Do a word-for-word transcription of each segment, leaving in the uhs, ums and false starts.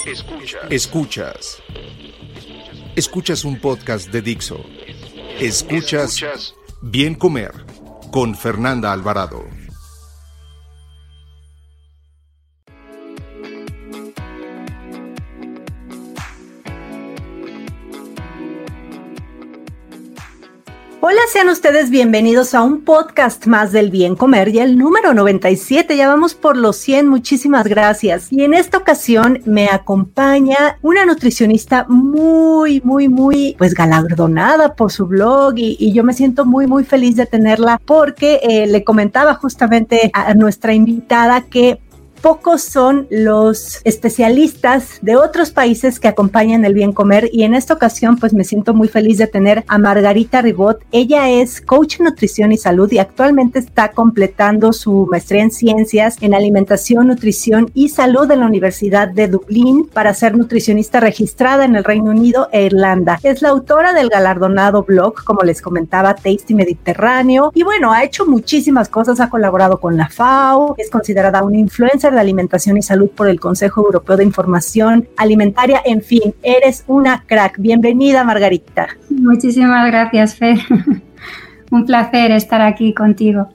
Escuchas. Escuchas. Escuchas un podcast de Dixo. Escuchas, Escuchas Bien Comer con Fernanda Alvarado. Hola, sean ustedes bienvenidos a un podcast más del Bien Comer, ya el número noventa y siete, ya vamos por los cien, muchísimas gracias. Y en esta ocasión me acompaña una nutricionista muy, muy, muy, pues galardonada por su blog y, y yo me siento muy, muy feliz de tenerla porque eh, le comentaba justamente a nuestra invitada que pocos son los especialistas de otros países que acompañan el Bien Comer y en esta ocasión pues me siento muy feliz de tener a Margarita Ribot. Ella es coach en nutrición y salud y actualmente está completando su maestría en ciencias en alimentación, nutrición y salud en la Universidad de Dublín para ser nutricionista registrada en el Reino Unido e Irlanda. Es la autora del galardonado blog, como les comentaba, Tasty Mediterráneo y bueno, ha hecho muchísimas cosas, ha colaborado con la F A O, es considerada una influencer de alimentación y salud por el Consejo Europeo de Información Alimentaria. En fin, eres una crack. Bienvenida, Margarita. Muchísimas gracias, Fer. Un placer estar aquí contigo.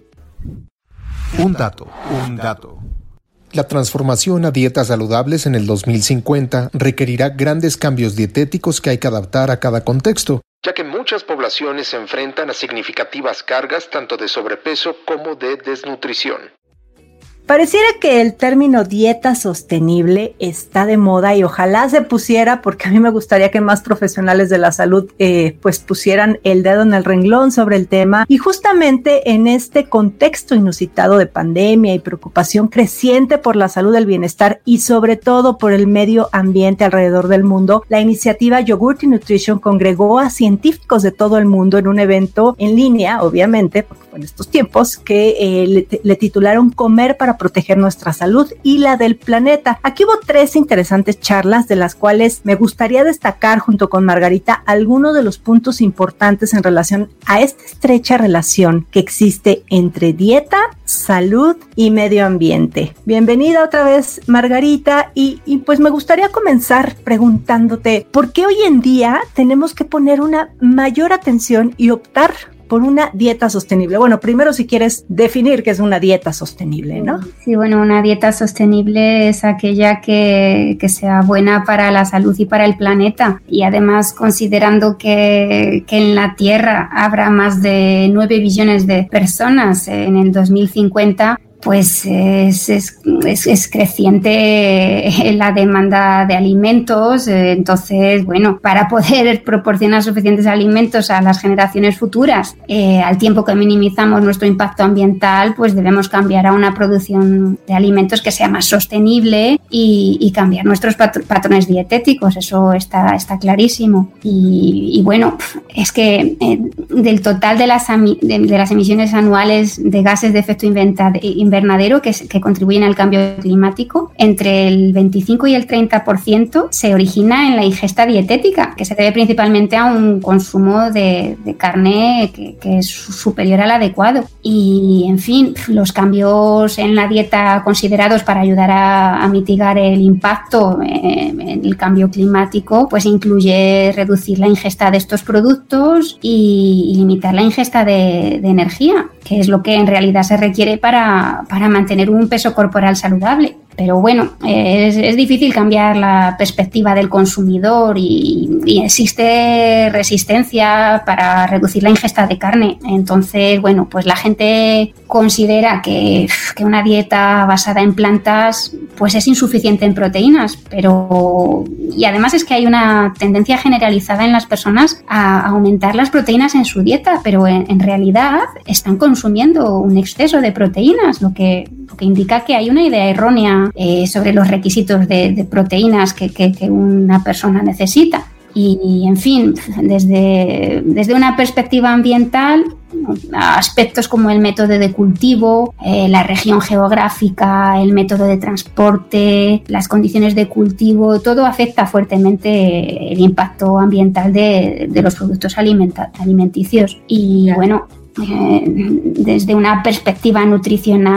Un dato, un dato. La transformación a dietas saludables en el dos mil cincuenta requerirá grandes cambios dietéticos que hay que adaptar a cada contexto, ya que muchas poblaciones se enfrentan a significativas cargas tanto de sobrepeso como de desnutrición. Pareciera que el término dieta sostenible está de moda y ojalá se pusiera, porque a mí me gustaría que más profesionales de la salud eh, pues pusieran el dedo en el renglón sobre el tema. Y justamente en este contexto inusitado de pandemia y preocupación creciente por la salud, el bienestar y sobre todo por el medio ambiente alrededor del mundo, la iniciativa Yogurthy Nutrition congregó a científicos de todo el mundo en un evento en línea, obviamente, porque fue en estos tiempos, que eh, le, le titularon Comer para proteger nuestra salud y la del planeta. Aquí hubo tres interesantes charlas de las cuales me gustaría destacar junto con Margarita algunos de los puntos importantes en relación a esta estrecha relación que existe entre dieta, salud y medio ambiente. Bienvenida otra vez, Margarita, y, y pues me gustaría comenzar preguntándote ¿por qué hoy en día tenemos que poner una mayor atención y optar por una dieta sostenible? Bueno, primero si quieres definir qué es una dieta sostenible, ¿no? Sí, bueno, una dieta sostenible es aquella que, que sea buena para la salud y para el planeta. Y además, considerando que, que en la Tierra habrá más de nueve billones de personas en el dos mil cincuenta, pues es, es, es, es creciente la demanda de alimentos. Entonces, bueno, para poder proporcionar suficientes alimentos a las generaciones futuras, eh, al tiempo que minimizamos nuestro impacto ambiental, pues debemos cambiar a una producción de alimentos que sea más sostenible y, y cambiar nuestros pat- patrones dietéticos. Eso está, está clarísimo. Y, y bueno, es que eh, del total de las, ami- de, de las emisiones anuales de gases de efecto inventado, invernadero que, que contribuyen al cambio climático, entre el veinticinco y el treinta por ciento se origina en la ingesta dietética, que se debe principalmente a un consumo de, de carne que, que es superior al adecuado. Y, en fin, los cambios en la dieta considerados para ayudar a, a mitigar el impacto en, en el cambio climático, pues incluye reducir la ingesta de estos productos y, y limitar la ingesta de, de energía, que es lo que en realidad se requiere para para mantener un peso corporal saludable. Pero bueno, es, es difícil cambiar la perspectiva del consumidor y, y existe resistencia para reducir la ingesta de carne. Entonces, bueno, pues la gente considera que, que una dieta basada en plantas pues es insuficiente en proteínas, pero y además es que hay una tendencia generalizada en las personas a aumentar las proteínas en su dieta, pero en, en realidad están consumiendo un exceso de proteínas, lo que, lo que indica que hay una idea errónea Eh, sobre los requisitos de, de proteínas que, que, que una persona necesita. Y, en fin, desde, desde una perspectiva ambiental, aspectos como el método de cultivo, eh, la región geográfica, el método de transporte, las condiciones de cultivo, todo afecta fuertemente el impacto ambiental de, de los productos alimenta- alimenticios. Y bueno, eh, desde una perspectiva nutricional,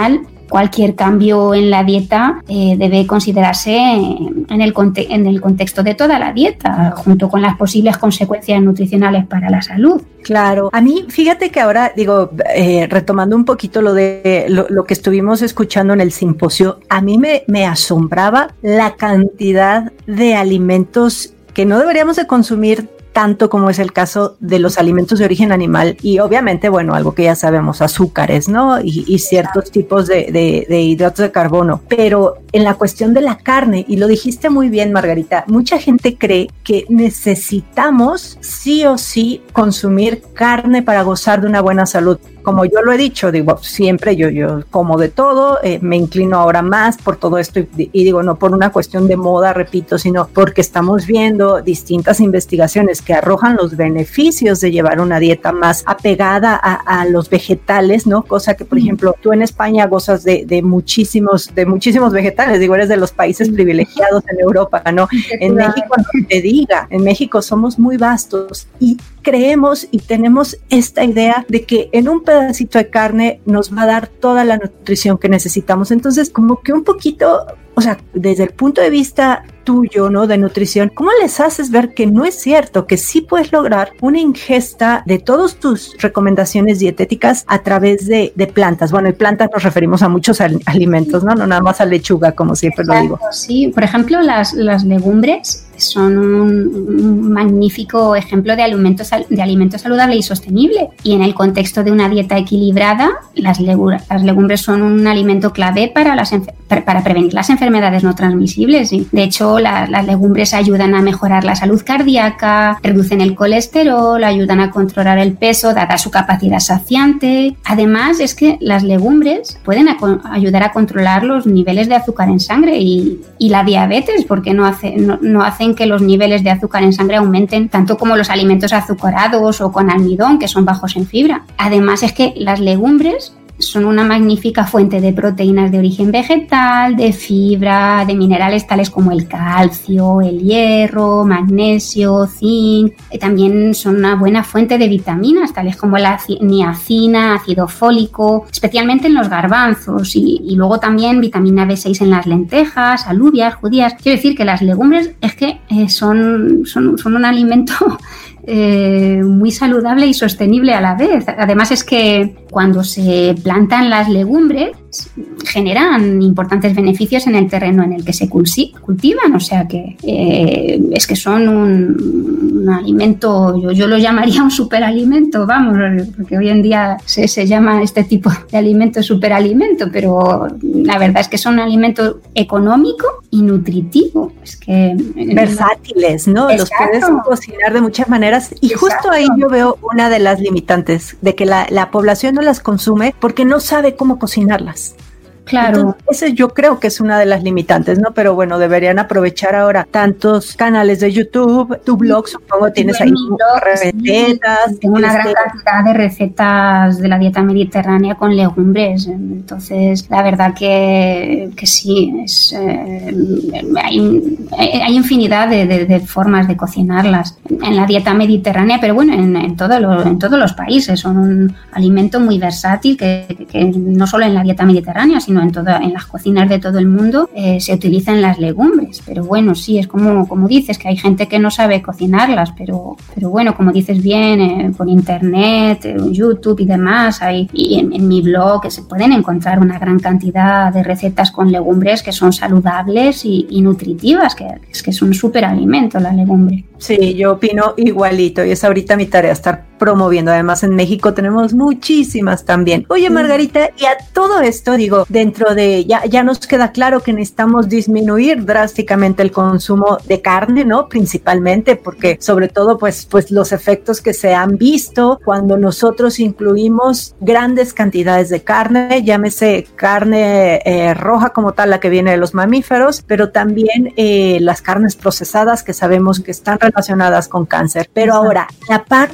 cualquier cambio en la dieta eh, debe considerarse en el, conte- en el contexto de toda la dieta, junto con las posibles consecuencias nutricionales para la salud. Claro, a mí, fíjate que ahora, digo, eh, retomando un poquito lo de lo, lo que estuvimos escuchando en el simposio, a mí me, me asombraba la cantidad de alimentos que no deberíamos de consumir tanto como es el caso de los alimentos de origen animal y obviamente, bueno, algo que ya sabemos, azúcares, ¿no? Y, y ciertos tipos de, de, de hidratos de carbono. Pero en la cuestión de la carne, y lo dijiste muy bien, Margarita, mucha gente cree que necesitamos sí o sí consumir carne para gozar de una buena salud. Como yo lo he dicho, digo, siempre yo, yo como de todo, eh, me inclino ahora más por todo esto y, y digo, no por una cuestión de moda, repito, sino porque estamos viendo distintas investigaciones que arrojan los beneficios de llevar una dieta más apegada a, a los vegetales, ¿no? Cosa que, por ejemplo, tú en España gozas de, de muchísimos, de muchísimos vegetales, digo, eres de los países privilegiados en Europa, ¿no? En México, no te diga, en México somos muy vastos y creemos y tenemos esta idea de que en un pedacito de carne nos va a dar toda la nutrición que necesitamos. Entonces, como que un poquito, o sea, desde el punto de vista tuyo, ¿no? De nutrición, ¿cómo les haces ver que no es cierto, que sí puedes lograr una ingesta de todas tus recomendaciones dietéticas a través de, de plantas? Bueno, y plantas nos referimos a muchos al, alimentos, ¿no? No nada más a lechuga, como siempre Exacto, lo digo. Sí, por ejemplo, las, las legumbres son un, un magnífico ejemplo de alimento, de alimento saludable y sostenible. Y en el contexto de una dieta equilibrada, las, legu- las legumbres son un alimento clave para, las enfer- para prevenir las enfermedades no transmisibles. Y de hecho, la, las legumbres ayudan a mejorar la salud cardíaca, reducen el colesterol, ayudan a controlar el peso, dada su capacidad saciante. Además, es que las legumbres pueden a, ayudar a controlar los niveles de azúcar en sangre y, y la diabetes, porque no, hace, no, no hacen que los niveles de azúcar en sangre aumenten tanto como los alimentos azucarados o con almidón, que son bajos en fibra. Además, es que las legumbres son una magnífica fuente de proteínas de origen vegetal, de fibra, de minerales tales como el calcio, el hierro, magnesio, zinc. También son una buena fuente de vitaminas tales como la niacina, ácido fólico, especialmente en los garbanzos y, y luego también vitamina B seis en las lentejas, alubias, judías. Quiero decir que las legumbres es que eh, son, son, son un alimento Eh, muy saludable y sostenible a la vez. Además es que cuando se plantan las legumbres generan importantes beneficios en el terreno en el que se cultivan, o sea que eh, es que son un, un alimento, yo, yo lo llamaría un superalimento, vamos, porque hoy en día se, se llama este tipo de alimento superalimento, pero la verdad es que son un alimento económico y nutritivo. Es que versátiles, ¿no? Exacto. Los puedes cocinar de muchas maneras y Exacto. Justo ahí yo veo una de las limitantes de que la, la población no las consume porque no sabe cómo cocinarlas. Claro. Entonces, ese yo creo que es una de las limitantes, ¿no? Pero bueno, deberían aprovechar ahora tantos canales de YouTube, tu blog, supongo, tienes ahí blog, recetas. Sí, tengo una este... gran cantidad de recetas de la dieta mediterránea con legumbres. Entonces, la verdad que, que sí, es, eh, hay, hay infinidad de, de, de formas de cocinarlas en la dieta mediterránea, pero bueno, en, en, todo lo, en todos los países. Son un alimento muy versátil que, que no solo en la dieta mediterránea, sino en, toda, en las cocinas de todo el mundo eh, se utilizan las legumbres, pero bueno, sí, es como, como dices, que hay gente que no sabe cocinarlas, pero, pero bueno, como dices bien, eh, por internet, eh, YouTube y demás, hay, y en, en mi blog se pueden encontrar una gran cantidad de recetas con legumbres que son saludables y, y nutritivas, que es que es un superalimento la legumbre. Sí, yo opino igualito y es ahorita mi tarea estar promoviendo. Además, en México tenemos muchísimas también. Oye, Margarita, y a todo esto, digo, dentro de, ya, ya nos queda claro que necesitamos disminuir drásticamente el consumo de carne, ¿no? Principalmente porque, sobre todo, pues, pues los efectos que se han visto cuando nosotros incluimos grandes cantidades de carne, llámese carne eh, roja como tal, la que viene de los mamíferos, pero también eh, las carnes procesadas que sabemos que están relacionadas con cáncer. Pero ahora, la parte eh,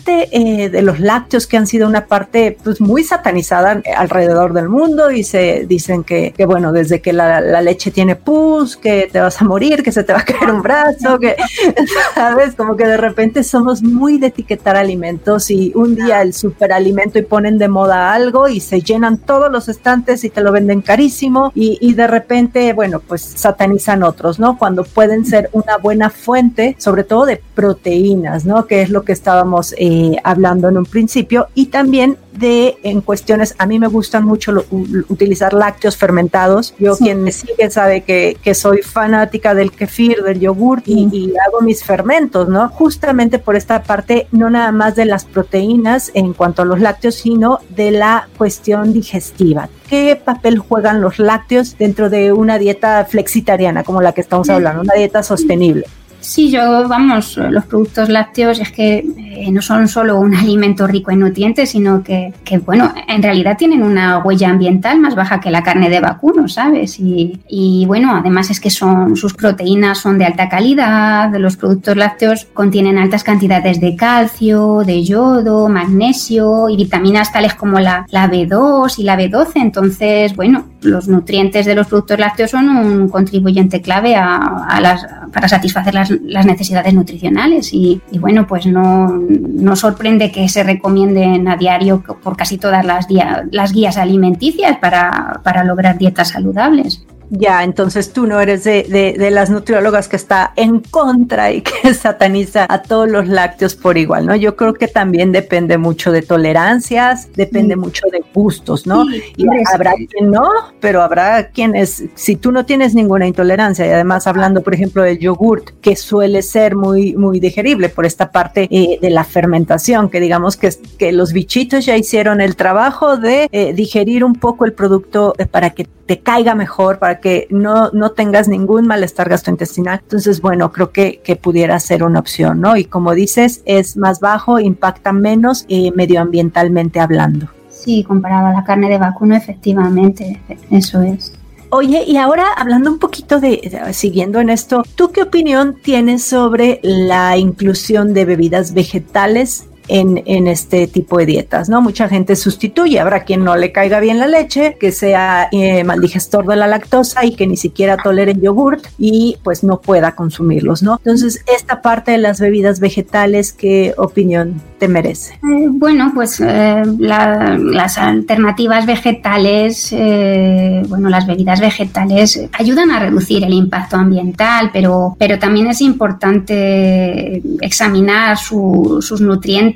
eh, de los lácteos, que han sido una parte pues muy satanizada alrededor del mundo, y se dicen que, que bueno, desde que la, la leche tiene pus, que te vas a morir, que se te va a caer un brazo, que, ¿sabes? Como que de repente somos muy de etiquetar alimentos, y un día el superalimento y ponen de moda algo y se llenan todos los estantes y te lo venden carísimo, y, y de repente, bueno, pues satanizan otros, ¿no? Cuando pueden ser una buena fuente, sobre todo de proteínas, ¿no? Que es lo que estábamos eh, hablando en un principio, y también de en cuestiones, a mí me gustan mucho lo, utilizar lácteos fermentados. Yo, sí. Quien me sigue sabe que, que soy fanática del kefir, del yogur, y, mm. y hago mis fermentos, ¿no? Justamente por esta parte, no nada más de las proteínas en cuanto a los lácteos, sino de la cuestión digestiva. ¿Qué papel juegan los lácteos dentro de una dieta flexitariana como la que estamos hablando, una dieta sostenible? Sí, yo, vamos, los productos lácteos es que eh, no son solo un alimento rico en nutrientes, sino que, que, bueno, en realidad tienen una huella ambiental más baja que la carne de vacuno, ¿sabes? Y, y bueno, además es que son, sus proteínas son de alta calidad, los productos lácteos contienen altas cantidades de calcio, de yodo, magnesio y vitaminas tales como la, la B dos y la B doce, entonces, bueno, los nutrientes de los productos lácteos son un contribuyente clave a, a las, para satisfacer las las necesidades nutricionales y, y bueno, pues no, no sorprende que se recomienden a diario por casi todas las, día, las guías alimenticias para, para lograr dietas saludables. Ya, entonces tú no eres de, de, de las nutriólogas que está en contra y que sataniza a todos los lácteos por igual, ¿no? Yo creo que también depende mucho de tolerancias, depende sí. mucho de gustos, ¿no? Sí, y habrá quien no, pero habrá quienes, si tú no tienes ninguna intolerancia, y además hablando, por ejemplo, del yogurt, que suele ser muy, muy digerible por esta parte eh, de la fermentación, que digamos que, que los bichitos ya hicieron el trabajo de eh, digerir un poco el producto eh, para que te caiga mejor, para que no, no tengas ningún malestar gastrointestinal. Entonces, bueno, creo que, que pudiera ser una opción, ¿no? Y como dices, es más bajo, impacta menos eh, medioambientalmente hablando. Sí, comparado a la carne de vacuno, efectivamente, eso es. Oye, y ahora hablando un poquito de, de, siguiendo en esto, ¿tú qué opinión tienes sobre la inclusión de bebidas vegetales En, en este tipo de dietas, ¿no? Mucha gente sustituye, habrá quien no le caiga bien la leche, que sea eh, maldigestor de la lactosa y que ni siquiera tolere el yogurt y pues no pueda consumirlos, ¿no? Entonces, esta parte de las bebidas vegetales, ¿qué opinión te merece? Eh, bueno, pues eh, la, las alternativas vegetales, eh, bueno, las bebidas vegetales ayudan a reducir el impacto ambiental, pero, pero también es importante examinar su, sus nutrientes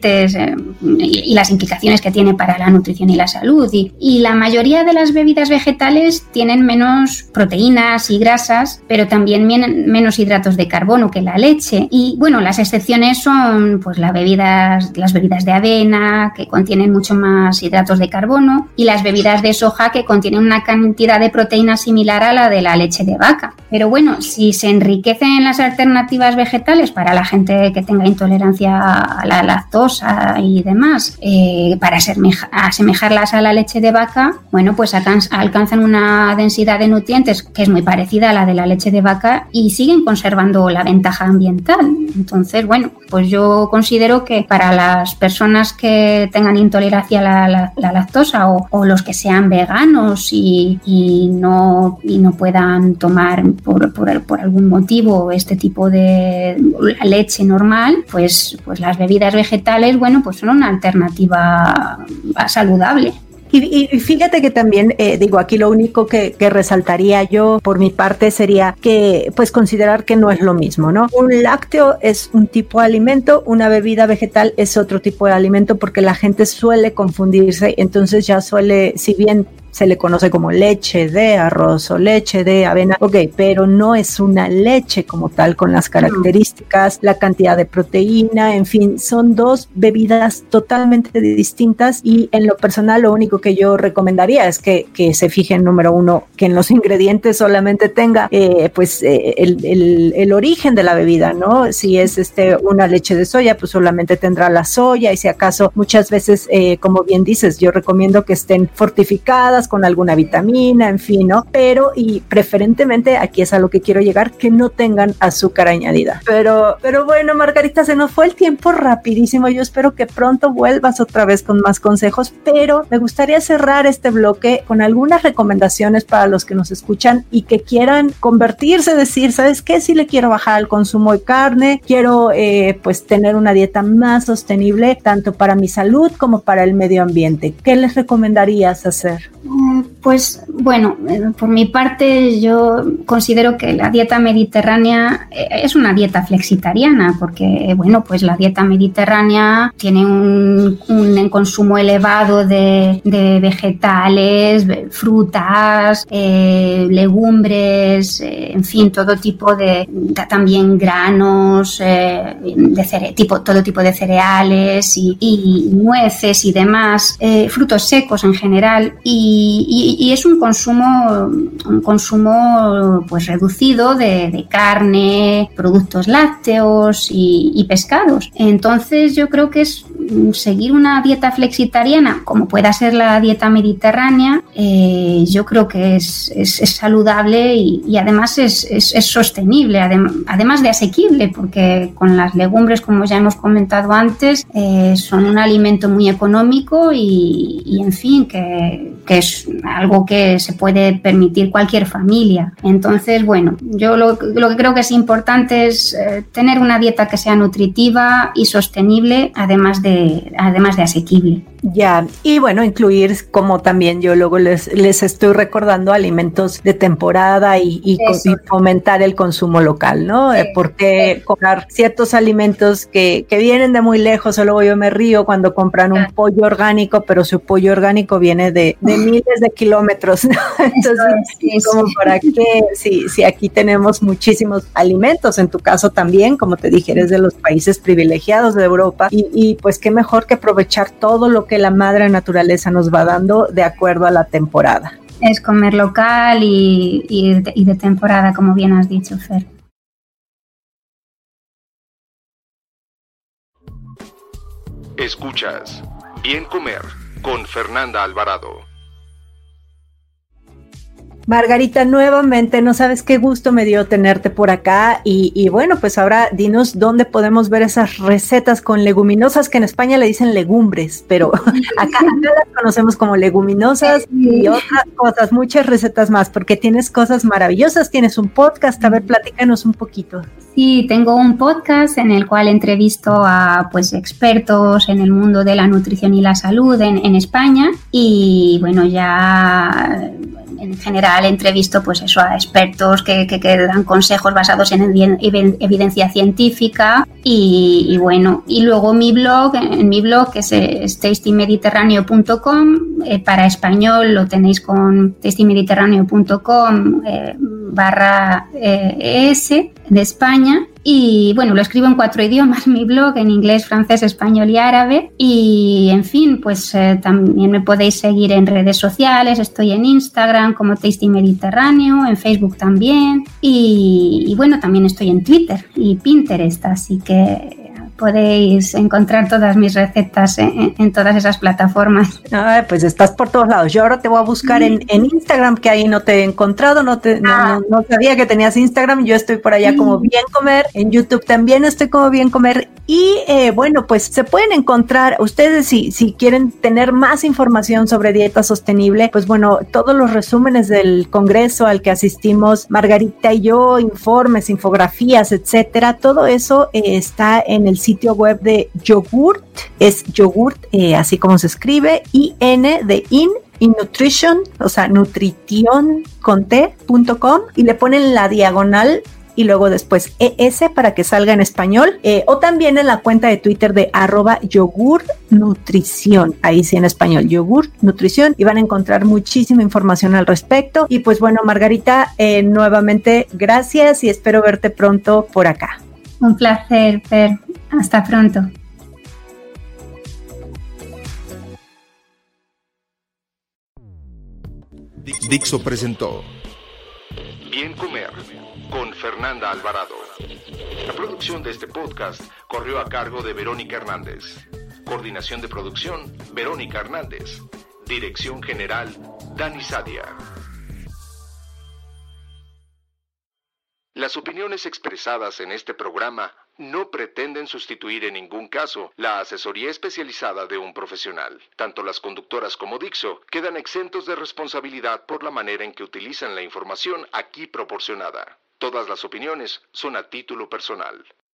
y las implicaciones que tiene para la nutrición y la salud. Y, y la mayoría de las bebidas vegetales tienen menos proteínas y grasas, pero también men- menos hidratos de carbono que la leche. Y bueno, las excepciones son pues las bebidas, las bebidas de avena, que contienen mucho más hidratos de carbono, y las bebidas de soja, que contienen una cantidad de proteínas similar a la de la leche de vaca. Pero bueno, si se enriquecen las alternativas vegetales para la gente que tenga intolerancia a la lactosa y demás, eh, para asemeja, asemejarlas a la leche de vaca, bueno, pues alcanz, alcanzan una densidad de nutrientes que es muy parecida a la de la leche de vaca y siguen conservando la ventaja ambiental. Entonces, bueno, pues yo considero que para las personas que tengan intolerancia a la, la, la lactosa o, o los que sean veganos y, y, no, y no puedan tomar por, por, por algún motivo este tipo de leche normal, pues, pues las bebidas vegetales, bueno, pues son una alternativa saludable. Y, y fíjate que también, eh, digo, aquí lo único que, que resaltaría yo por mi parte sería que, pues, considerar que no es lo mismo, ¿no? Un lácteo es un tipo de alimento, una bebida vegetal es otro tipo de alimento, porque la gente suele confundirse, entonces ya suele, si bien se le conoce como leche de arroz o leche de avena, ok, pero no es una leche como tal con las características, la cantidad de proteína, en fin, son dos bebidas totalmente distintas y en lo personal lo único que yo recomendaría es que, que se fijen, número uno, que en los ingredientes solamente tenga eh, pues eh, el, el, el origen de la bebida, ¿no? Si es este una leche de soya, pues solamente tendrá la soya y si acaso muchas veces, eh, como bien dices, yo recomiendo que estén fortificadas frutas con alguna vitamina, en fin, ¿no? Pero, y preferentemente, aquí es a lo que quiero llegar, que no tengan azúcar añadida. Pero, pero bueno, Margarita, se nos fue el tiempo rapidísimo. Yo espero que pronto vuelvas otra vez con más consejos, pero me gustaría cerrar este bloque con algunas recomendaciones para los que nos escuchan y que quieran convertirse, decir, ¿sabes qué? Si le quiero bajar el consumo de carne, quiero eh, pues tener una dieta más sostenible, tanto para mi salud como para el medio ambiente. ¿Qué les recomendarías hacer? Pues bueno, por mi parte yo considero que la dieta mediterránea es una dieta flexitariana, porque bueno, pues la dieta mediterránea tiene un, un consumo elevado de, de vegetales, frutas, eh, legumbres, eh, en fin, todo tipo de, de también granos, eh, de cere, tipo, todo tipo de cereales y, y nueces y demás, eh, frutos secos en general, y, y, y es un consumo, un consumo pues reducido de, de carne, productos lácteos y, y pescados. Entonces yo creo que es seguir una dieta flexitariana, como pueda ser la dieta mediterránea, eh, yo creo que es, es, es saludable y, y además es, es, es sostenible, adem, además de asequible, porque con las legumbres, como ya hemos comentado antes, eh, son un alimento muy económico y, y en fin, que, que es algo que se puede permitir cualquier familia. Entonces, bueno, yo lo, lo que creo que es importante es eh, tener una dieta que sea nutritiva y sostenible, además de, además de asequible. Ya, y bueno, incluir, como también yo luego les, les estoy recordando, alimentos de temporada y, y, y fomentar el consumo local, ¿no? Sí, porque sí. Comprar ciertos alimentos que, que vienen de muy lejos, o luego yo me río cuando compran un pollo orgánico, pero su pollo orgánico viene de, de miles de kilómetros, ¿no? Entonces, sí, como sí. para qué, si, si aquí tenemos muchísimos alimentos, en tu caso también, como te dije, eres de los países privilegiados de Europa, y, y pues qué mejor que aprovechar todo lo que la madre naturaleza nos va dando de acuerdo a la temporada. Es comer local y, y, de, y de temporada, como bien has dicho, Fer. Escuchas Bien Comer con Fernanda Alvarado. Margarita, nuevamente, no sabes qué gusto me dio tenerte por acá y, y bueno, pues ahora dinos dónde podemos ver esas recetas con leguminosas, que en España le dicen legumbres, pero acá, acá las conocemos como leguminosas y otras cosas, muchas recetas más, porque tienes cosas maravillosas, tienes un podcast, a ver, platícanos un poquito. Sí, tengo un podcast en el cual entrevisto a pues expertos en el mundo de la nutrición y la salud en, en España y bueno, ya en general entrevisto pues eso a expertos que, que, que dan consejos basados en evidencia científica y, y bueno, y luego mi blog, en mi blog que es, es tasty mediterráneo punto com, eh, para español lo tenéis con tasty mediterráneo punto com eh, barra eh, es de España. Y bueno, lo escribo en cuatro idiomas, mi blog, en inglés, francés, español y árabe. Y en fin, pues eh, también me podéis seguir en redes sociales. Estoy en Instagram como Tasty Mediterráneo, en Facebook también. Y, y bueno, también estoy en Twitter y Pinterest, así que podéis encontrar todas mis recetas en, en todas esas plataformas. Ay, pues estás por todos lados. Yo ahora te voy a buscar en, en Instagram, que ahí no te he encontrado, no, te, no, no, no sabía que tenías Instagram. Yo estoy por allá como Bien Comer. En YouTube también estoy como Bien Comer. Y eh, bueno, pues se pueden encontrar ustedes si, si quieren tener más información sobre dieta sostenible, pues bueno, todos los resúmenes del congreso al que asistimos Margarita y yo, informes, infografías, etcétera, todo eso eh, está en el sitio web de Yogurt, es Yogurt, eh, así como se escribe, I N de in, y nutrition, o sea, nutrition con t punto com, y le ponen la diagonal y luego después E S para que salga en español, eh, o también en la cuenta de Twitter de arroba yogurt nutrición, ahí sí en español, yogurt nutrición, y van a encontrar muchísima información al respecto. Y pues bueno, Margarita, eh, nuevamente gracias y espero verte pronto por acá. Un placer, Fer. Hasta pronto. Dixo presentó Bien Comer con Fernanda Alvarado. La producción de este podcast corrió a cargo de Verónica Hernández. Coordinación de producción, Verónica Hernández. Dirección general, Dani Sadia. Las opiniones expresadas en este programa no pretenden sustituir en ningún caso la asesoría especializada de un profesional. Tanto las conductoras como Dixo quedan exentos de responsabilidad por la manera en que utilizan la información aquí proporcionada. Todas las opiniones son a título personal.